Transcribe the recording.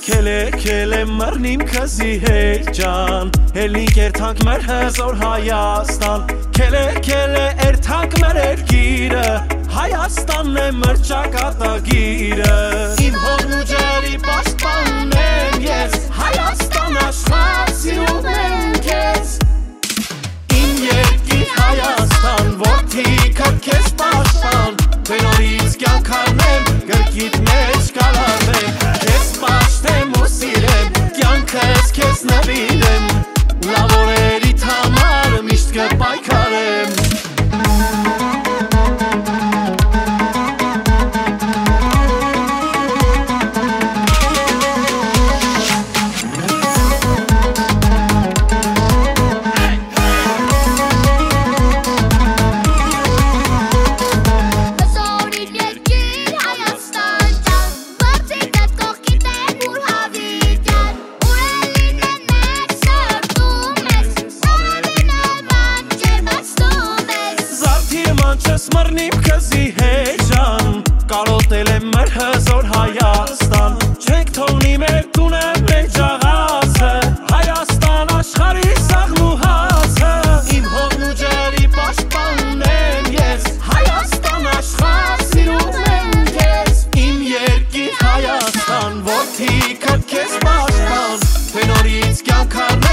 Քելե մռնիմ քզի հեջան Հելնի կերթանք մեր հզոր Հայաստան Քելե երթանք մեր երգիրը Հայաստանն է մրճակատագիրը Իմ հողն ու ջրի պաշտպանն եմ ես Հայաստան աշխարհ սիրում եմ քեզ Իմ երկիր Հայաստան որդիքը քեզ պաշտպան Թե նորից կյանք առնեմ գրքիդ մեջ կալավեմ Քեզ պաշտեմ ու սիրեմ կյանքս քեզ նվիրեմ Լավ օրերիդ համար միշտ կպայքարեմ Մռնիմ քզի հեջան Կարոտել եմ մեր հզոր Հայաստան Չենք թողնի մեր տունը մեր ջաղացը Հայաստան աշխարհի սաղն ու հացը Իմ հողն ու ջրի պաշտպանն եմ ես Հայաստան աշխարհ սիրում եմ քեզ Իմ երկիր Հայաստան որդիքը քեզ պաշտպան Թե նորից կյանք առնեմ